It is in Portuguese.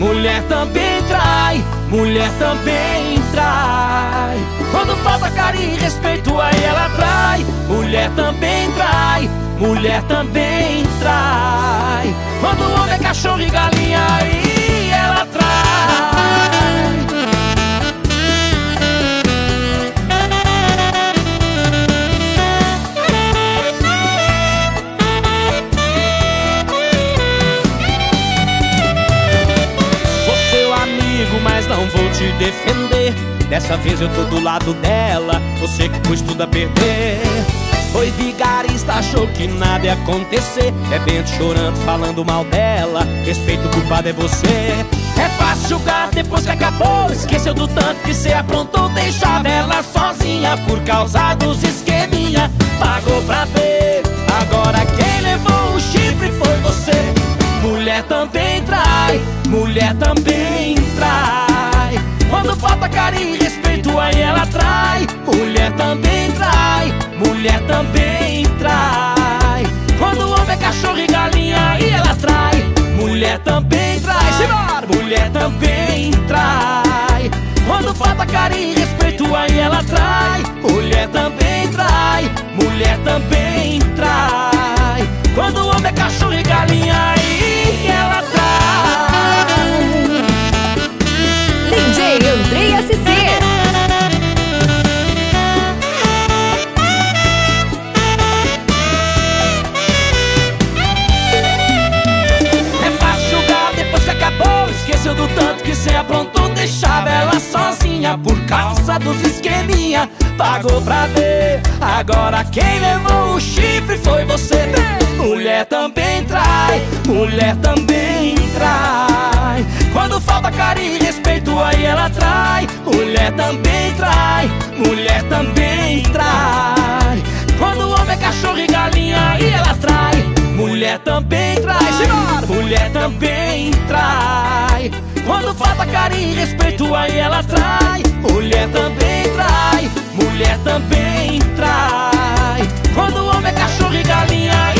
mulher também trai, mulher também trai. Quando falta carinho e respeito, aí ela trai. Mulher também trai, mulher também trai. Quando o homem é cachorro e galinha, aí ela trai. Mas não vou te defender. Dessa vez eu tô do lado dela, você que pôs tudo a perder. Foi vigarista, achou que nada ia acontecer, bebendo, chorando, falando mal dela. Respeito, o culpado é você. É fácil julgar depois que acabou. Esqueceu do tanto que cê aprontou, deixava ela sozinha por causa dos esqueminha. Pagou pra ver, agora quem levou o chifre foi você. Mulher também trai, mulher também trai. Quando falta carinho e respeito, aí ela trai. Mulher também trai, mulher também trai. Quando o homem é cachorro e galinha, aí ela trai. Mulher também trai, simbora! Mulher também trai. Quando falta carinho e respeito, aí ela trai. Mulher também trai, mulher também trai. Quando o homem é cachorro e galinha, aí ela trai. DJ Andrei SC. É fácil julgar depois que acabou. Esqueceu do tanto que cê aprontou, deixava ela sozinha por causa dos esqueminha. Pagou pra ver, agora quem levou o chifre foi você. Mulher também trai, mulher também trai. Quando falta carinho e respeito, aí ela trai. Mulher também trai, mulher também trai. Quando o homem é cachorro e galinha, aí ela trai. Mulher também trai, simbora! Mulher também trai. Quando falta carinho e respeito, aí ela trai. Mulher também trai, mulher também trai. Quando o homem é cachorro e galinha,